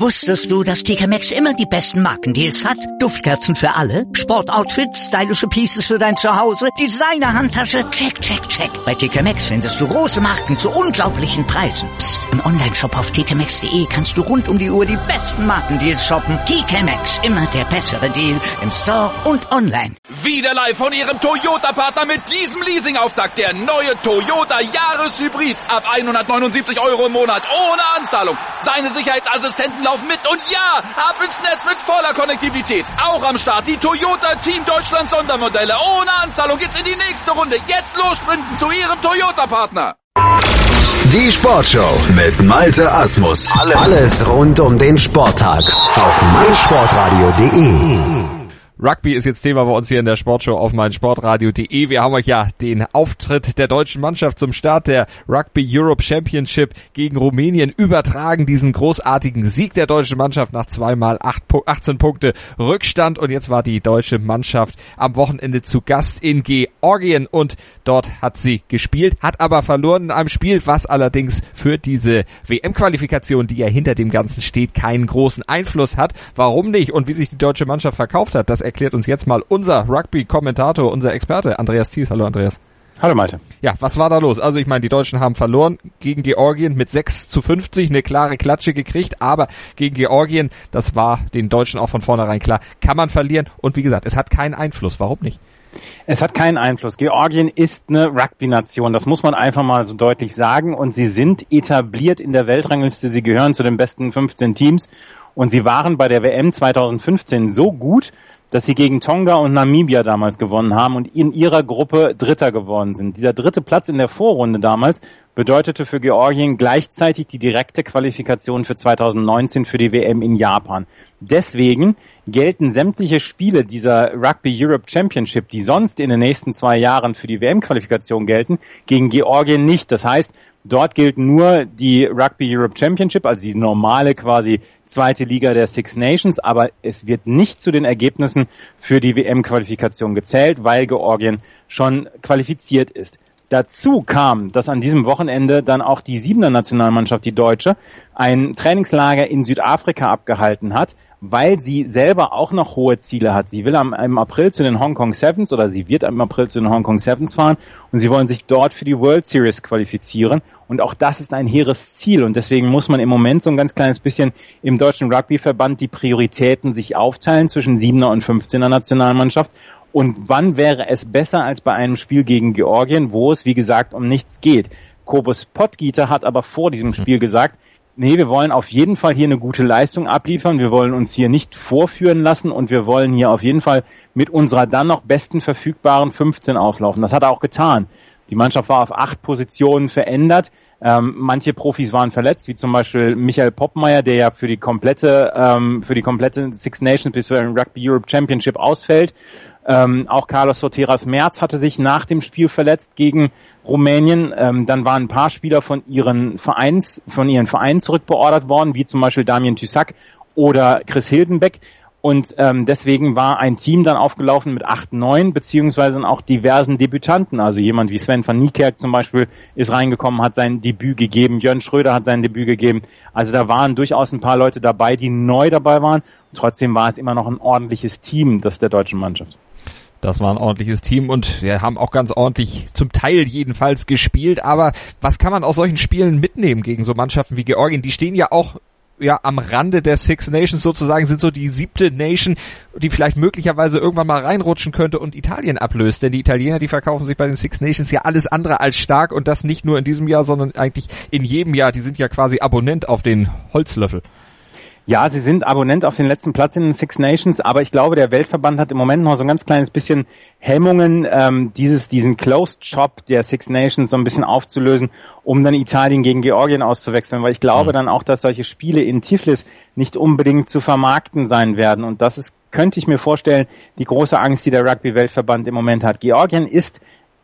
Wusstest du, dass TK Maxx immer die besten Markendeals hat? Duftkerzen für alle, Sportoutfits, stylische Pieces für dein Zuhause, Designer-Handtasche, check, check, check. Bei TK Maxx findest du große Marken zu unglaublichen Preisen. Psst. Im Onlineshop auf tkmaxx.de kannst du rund um die Uhr die besten Markendeals shoppen. TK Maxx, immer der bessere Deal im Store und online. Wieder live von Ihrem Toyota-Partner mit diesem Leasing-Auftakt. Der neue Toyota Jahreshybrid. Ab 179 € im Monat. Ohne Anzahlung. Seine Sicherheitsassistenten laufen mit. Und ja, ab ins Netz mit voller Konnektivität. Auch am Start die Toyota Team Deutschland Sondermodelle. Ohne Anzahlung geht's in die nächste Runde. Jetzt los sprinten zu Ihrem Toyota-Partner. Die Sportshow mit Malte Asmus. Alles rund um den Sporttag auf meinsportradio.de. Rugby ist jetzt Thema bei uns hier in der Sportshow auf meinsportradio.de. Wir haben euch ja den Auftritt der deutschen Mannschaft zum Start der Rugby Europe Championship gegen Rumänien übertragen. Diesen großartigen Sieg der deutschen Mannschaft nach 18 Punkte Rückstand. Und jetzt war die deutsche Mannschaft am Wochenende zu Gast in Georgien und dort hat sie gespielt, hat aber verloren in einem Spiel, was allerdings für diese WM-Qualifikation, die ja hinter dem Ganzen steht, keinen großen Einfluss hat. Warum nicht und wie sich die deutsche Mannschaft verkauft hat, das erklärt uns jetzt mal unser Rugby-Kommentator, unser Experte Andreas Thies. Hallo Andreas. Hallo Malte. Ja, was war da los? Also ich meine, die Deutschen haben verloren gegen Georgien mit 6:50, eine klare Klatsche gekriegt, aber gegen Georgien, das war den Deutschen auch von vornherein klar, kann man verlieren und wie gesagt, es hat keinen Einfluss. Warum nicht? Es hat keinen Einfluss. Georgien ist eine Rugby-Nation, das muss man einfach mal so deutlich sagen und sie sind etabliert in der Weltrangliste, sie gehören zu den besten 15 Teams und sie waren bei der WM 2015 so gut, dass sie gegen Tonga und Namibia damals gewonnen haben und in ihrer Gruppe Dritter geworden sind. Dieser dritte Platz in der Vorrunde damals bedeutete für Georgien gleichzeitig die direkte Qualifikation für 2019 für die WM in Japan. Deswegen gelten sämtliche Spiele dieser Rugby Europe Championship, die sonst in den nächsten 2 Jahren für die WM-Qualifikation gelten, gegen Georgien nicht. Das heißt, dort gilt nur die Rugby Europe Championship, also die normale quasi zweite Liga der Six Nations, aber es wird nicht zu den Ergebnissen für die WM-Qualifikation gezählt, weil Georgien schon qualifiziert ist. Dazu kam, dass an diesem Wochenende dann auch die 7er Nationalmannschaft, die Deutsche, ein Trainingslager in Südafrika abgehalten hat, weil sie selber auch noch hohe Ziele hat. Sie will im April zu den Hong Kong Sevens oder sie wird im April zu den Hong Kong Sevens fahren und sie wollen sich dort für die World Series qualifizieren und auch das ist ein hehres Ziel und deswegen muss man im Moment so ein ganz kleines bisschen im Deutschen Rugbyverband die Prioritäten sich aufteilen zwischen 7er und 15er Nationalmannschaft. Und wann wäre es besser als bei einem Spiel gegen Georgien, wo es, wie gesagt, um nichts geht? Kobus Potgieter hat aber vor diesem Spiel gesagt, nee, wir wollen auf jeden Fall hier eine gute Leistung abliefern, wir wollen uns hier nicht vorführen lassen und wir wollen hier auf jeden Fall mit unserer dann noch besten verfügbaren 15 auflaufen. Das hat er auch getan. Die Mannschaft war auf 8 Positionen verändert. Manche Profis waren verletzt, wie zum Beispiel Michael Poppmeier, der ja für die komplette Six Nations bis zur Rugby Europe Championship ausfällt. Auch Carlos Soteras Merz hatte sich nach dem Spiel verletzt gegen Rumänien. Dann waren ein paar Spieler von ihren Vereinen zurückbeordert worden, wie zum Beispiel Damien Tyssak oder Chris Hilsenbeck. Und deswegen war ein Team dann aufgelaufen mit 8, 9, beziehungsweise auch diversen Debütanten. Also jemand wie Sven van Niekerk zum Beispiel ist reingekommen, hat sein Debüt gegeben. Jörn Schröder hat sein Debüt gegeben. Also da waren durchaus ein paar Leute dabei, die neu dabei waren. Trotzdem war es immer noch ein ordentliches Team, das der deutschen Mannschaft. Das war ein ordentliches Team und wir haben auch ganz ordentlich zum Teil jedenfalls gespielt. Aber was kann man aus solchen Spielen mitnehmen gegen so Mannschaften wie Georgien? Die stehen ja auch am Rande der Six Nations sozusagen, sind so die 7. Nation, die vielleicht möglicherweise irgendwann mal reinrutschen könnte und Italien ablöst. Denn die Italiener, die verkaufen sich bei den Six Nations ja alles andere als stark und das nicht nur in diesem Jahr, sondern eigentlich in jedem Jahr. Die sind ja quasi Abonnent auf den Holzlöffel. Ja, sie sind Abonnent auf den letzten Platz in den Six Nations, aber ich glaube, der Weltverband hat im Moment noch so ein ganz kleines bisschen Hemmungen, diesen Closed Shop der Six Nations so ein bisschen aufzulösen, um dann Italien gegen Georgien auszuwechseln, weil ich glaube dann auch, dass solche Spiele in Tiflis nicht unbedingt zu vermarkten sein werden und das ist, könnte ich mir vorstellen, die große Angst, die der Rugby-Weltverband im Moment hat. Georgien ist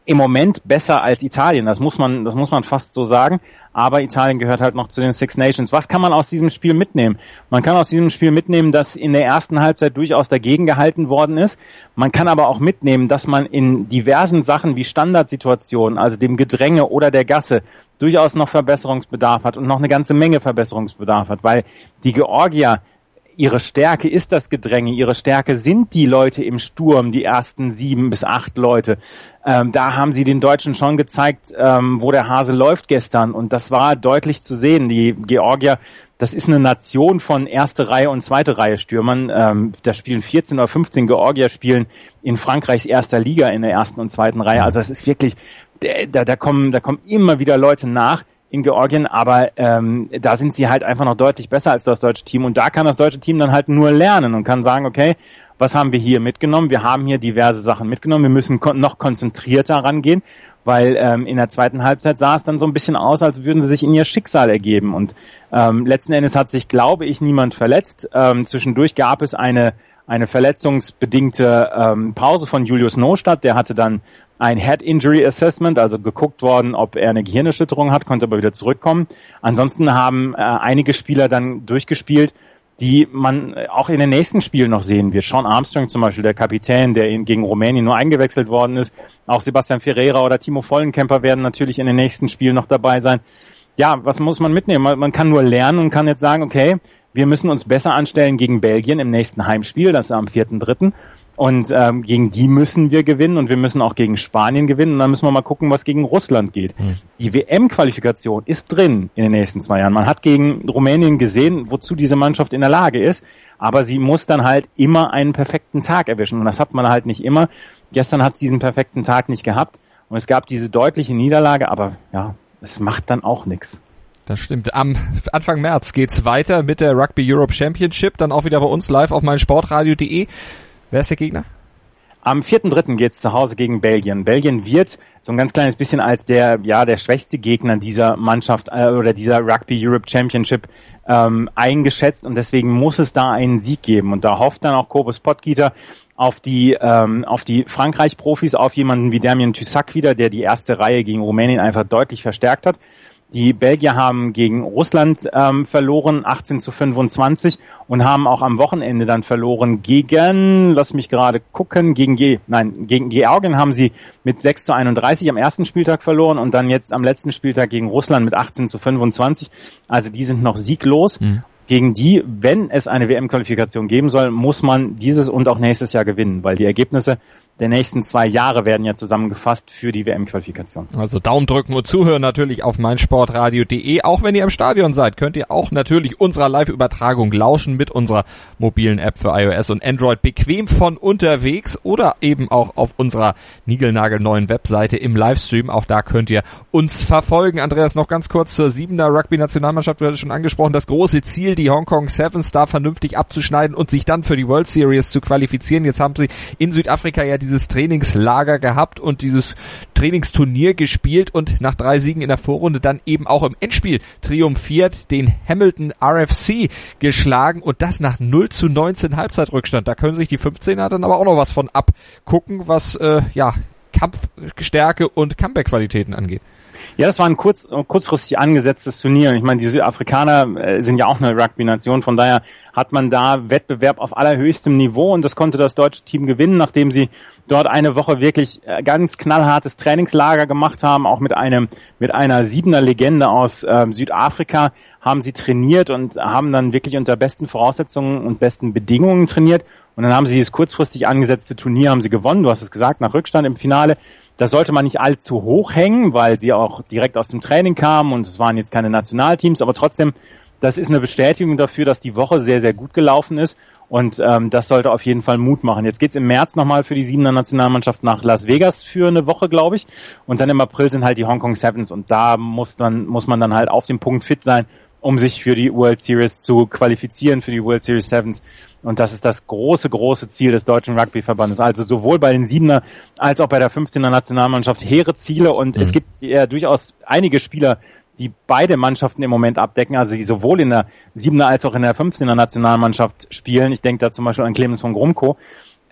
im Moment besser als Italien. Das muss man fast so sagen. Aber Italien gehört halt noch zu den Six Nations. Was kann man aus diesem Spiel mitnehmen? Man kann aus diesem Spiel mitnehmen, dass in der ersten Halbzeit durchaus dagegen gehalten worden ist. Man kann aber auch mitnehmen, dass man in diversen Sachen wie Standardsituationen, also dem Gedränge oder der Gasse, durchaus noch Verbesserungsbedarf hat und noch eine ganze Menge Verbesserungsbedarf hat, weil die Georgier, ihre Stärke ist das Gedränge, ihre Stärke sind die Leute im Sturm, die ersten 7 bis 8 Leute. Da haben sie den Deutschen schon gezeigt, wo der Hase läuft gestern, und das war deutlich zu sehen. Die Georgier, das ist eine Nation von erste Reihe und zweite Reihe Stürmern. Da spielen 14 oder 15 Georgier spielen in Frankreichs erster Liga in der ersten und zweiten Reihe. Also es ist wirklich, da kommen immer wieder Leute nach in Georgien, aber da sind sie halt einfach noch deutlich besser als das deutsche Team, und da kann das deutsche Team dann halt nur lernen und kann sagen, okay, was haben wir hier mitgenommen? Wir haben hier diverse Sachen mitgenommen, wir müssen noch konzentrierter rangehen, weil in der zweiten Halbzeit sah es dann so ein bisschen aus, als würden sie sich in ihr Schicksal ergeben, und letzten Endes hat sich, glaube ich, niemand verletzt. Zwischendurch gab es eine verletzungsbedingte Pause von Julius Nostadt, der hatte dann ein Head Injury Assessment, also geguckt worden, ob er eine Gehirnerschütterung hat, konnte aber wieder zurückkommen. Ansonsten haben einige Spieler dann durchgespielt, die man auch in den nächsten Spielen noch sehen wird. Sean Armstrong zum Beispiel, der Kapitän, der gegen Rumänien nur eingewechselt worden ist. Auch Sebastian Ferreira oder Timo Vollenkemper werden natürlich in den nächsten Spielen noch dabei sein. Ja, was muss man mitnehmen? Man kann nur lernen und kann jetzt sagen, okay, wir müssen uns besser anstellen gegen Belgien im nächsten Heimspiel, das ist am 4.3. Und gegen die müssen wir gewinnen, und wir müssen auch gegen Spanien gewinnen, und dann müssen wir mal gucken, was gegen Russland geht. Die WM-Qualifikation ist drin in den nächsten 2 Jahren. Man hat gegen Rumänien gesehen, wozu diese Mannschaft in der Lage ist, aber sie muss dann halt immer einen perfekten Tag erwischen, und das hat man halt nicht immer. Gestern hat es diesen perfekten Tag nicht gehabt, und es gab diese deutliche Niederlage, aber ja, es macht dann auch nichts. Das stimmt. Am Anfang März geht's weiter mit der Rugby Europe Championship, dann auch wieder bei uns live auf meinsportradio.de. Wer ist der Gegner? Am 4.3. geht's zu Hause gegen Belgien. Belgien wird so ein ganz kleines bisschen als der schwächste Gegner dieser Mannschaft oder dieser Rugby Europe Championship eingeschätzt, und deswegen muss es da einen Sieg geben. Und da hofft dann auch Kobus Potgieter auf die Frankreich-Profis, auf jemanden wie Damien Tussac wieder, der die erste Reihe gegen Rumänien einfach deutlich verstärkt hat. Die Belgier haben gegen Russland verloren, 18-25, und haben auch am Wochenende dann verloren gegen, lass mich gerade gucken, gegen Georgien haben sie mit 6-31 am ersten Spieltag verloren, und dann jetzt am letzten Spieltag gegen Russland mit 18-25. Also die sind noch sieglos. Gegen die, wenn es eine WM-Qualifikation geben soll, muss man dieses und auch nächstes Jahr gewinnen, weil die Ergebnisse der nächsten 2 Jahre werden ja zusammengefasst für die WM-Qualifikation. Also Daumen drücken und zuhören natürlich auf meinsportradio.de. Auch wenn ihr im Stadion seid, könnt ihr auch natürlich unserer Live-Übertragung lauschen mit unserer mobilen App für iOS und Android, bequem von unterwegs oder eben auch auf unserer niegelnagelneuen Webseite im Livestream. Auch da könnt ihr uns verfolgen. Andreas, noch ganz kurz zur 7er Rugby-Nationalmannschaft. Du hattest schon angesprochen, das große Ziel, die Hong Kong Sevens da vernünftig abzuschneiden und sich dann für die World Series zu qualifizieren. Jetzt haben sie in Südafrika ja dieses Trainingslager gehabt und dieses Trainingsturnier gespielt und nach 3 Siegen in der Vorrunde dann eben auch im Endspiel triumphiert, den Hamilton RFC geschlagen, und das nach 0-19 Halbzeitrückstand. Da können sich die 15er dann aber auch noch was von abgucken, was Kampfstärke und Comeback-Qualitäten angeht. Ja, das war ein kurzfristig angesetztes Turnier. Ich meine, die Südafrikaner sind ja auch eine Rugby-Nation, von daher hat man da Wettbewerb auf allerhöchstem Niveau, und das konnte das deutsche Team gewinnen, nachdem sie dort eine Woche wirklich ganz knallhartes Trainingslager gemacht haben, auch mit einer 7er Legende aus Südafrika haben sie trainiert und haben dann wirklich unter besten Voraussetzungen und besten Bedingungen trainiert, und dann haben sie dieses kurzfristig angesetzte Turnier haben sie gewonnen. Du hast es gesagt, nach Rückstand im Finale. Das sollte man nicht allzu hoch hängen, weil sie auch direkt aus dem Training kamen und es waren jetzt keine Nationalteams, aber trotzdem, das ist eine Bestätigung dafür, dass die Woche sehr, sehr gut gelaufen ist, und das sollte auf jeden Fall Mut machen. Jetzt geht's im März nochmal für die 7er Nationalmannschaft nach Las Vegas für eine Woche, glaube ich, und dann im April sind halt die Hong Kong Sevens, und da muss man dann halt auf dem Punkt fit sein, um sich für die World Series zu qualifizieren, für die World Series Sevens. Und das ist das große, große Ziel des Deutschen Rugbyverbandes. Also sowohl bei den 7er als auch bei der 15er Nationalmannschaft hehre Ziele. Und es gibt ja durchaus einige Spieler, die beide Mannschaften im Moment abdecken, also die sowohl in der 7er als auch in der 15er Nationalmannschaft spielen. Ich denke da zum Beispiel an Clemens von Grumko.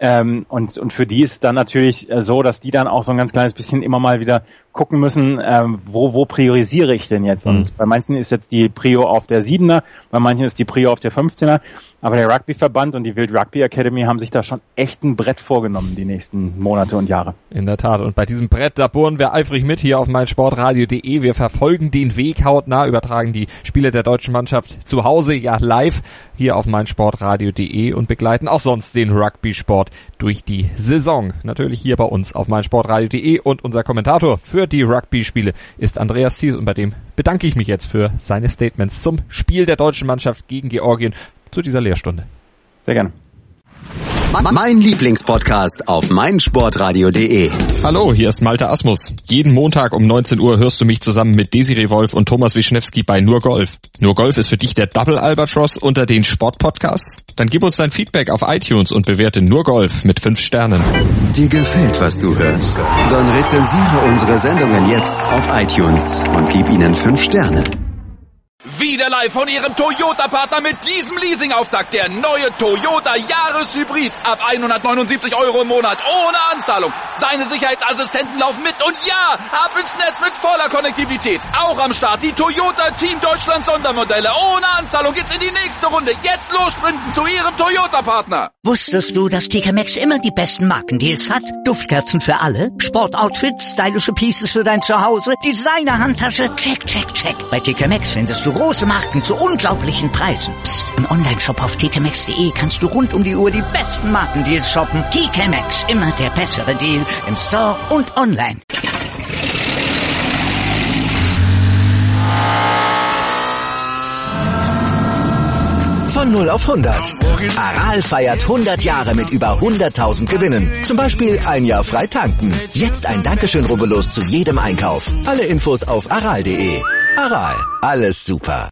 Und für die ist dann natürlich so, dass die dann auch so ein ganz kleines bisschen immer mal wieder gucken müssen, wo priorisiere ich denn jetzt? Und bei manchen ist jetzt die Prio auf der 7er, bei manchen ist die Prio auf der 15er. Aber der Rugbyverband und die Wild Rugby Academy haben sich da schon echt ein Brett vorgenommen, die nächsten Monate und Jahre. In der Tat. Und bei diesem Brett, da bohren wir eifrig mit hier auf meinsportradio.de. Wir verfolgen den Weg hautnah, übertragen die Spiele der deutschen Mannschaft zu Hause, ja live hier auf meinsportradio.de und begleiten auch sonst den Rugby-Sport durch die Saison. Natürlich hier bei uns auf meinsportradio.de und unser Kommentator für die Rugby-Spiele ist Andreas Thies und bei dem bedanke ich mich jetzt für seine Statements zum Spiel der deutschen Mannschaft gegen Georgien zu dieser Lehrstunde. Sehr gerne. Mein Lieblingspodcast auf meinsportradio.de. Hallo, hier ist Malte Asmus. Jeden Montag um 19 Uhr hörst du mich zusammen mit Desiree Wolf und Thomas Wischnewski bei Nur Golf. Nur Golf ist für dich der Double Albatross unter den Sportpodcasts? Dann gib uns dein Feedback auf iTunes und bewerte Nur Golf mit 5 Sternen. Dir gefällt, was du hörst? Dann rezensiere unsere Sendungen jetzt auf iTunes und gib ihnen 5 Sterne. Wieder live von Ihrem Toyota-Partner mit diesem Leasing-Auftakt. Der neue Toyota Jahreshybrid. Ab 179 € im Monat. Ohne Anzahlung. Seine Sicherheitsassistenten laufen mit. Und ja, ab ins Netz mit voller Konnektivität. Auch am Start die Toyota Team Deutschland Sondermodelle. Ohne Anzahlung geht's in die nächste Runde. Jetzt los sprinten zu Ihrem Toyota-Partner. Wusstest du, dass TK Maxx immer die besten Markendeals hat? Duftkerzen für alle, Sportoutfits, stylische Pieces für dein Zuhause, Designer-Handtasche, check, check, check. Bei TK Maxx findest du große Marken zu unglaublichen Preisen. Psst. Im Onlineshop auf tkmaxx.de kannst du rund um die Uhr die besten Markendeals shoppen. TK Maxx, immer der bessere Deal im Store und online. Von 0 auf 100. Aral feiert 100 Jahre mit über 100.000 Gewinnen. Zum Beispiel ein Jahr frei tanken. Jetzt ein Dankeschön, rubbellos zu jedem Einkauf. Alle Infos auf aral.de. Aral, alles super.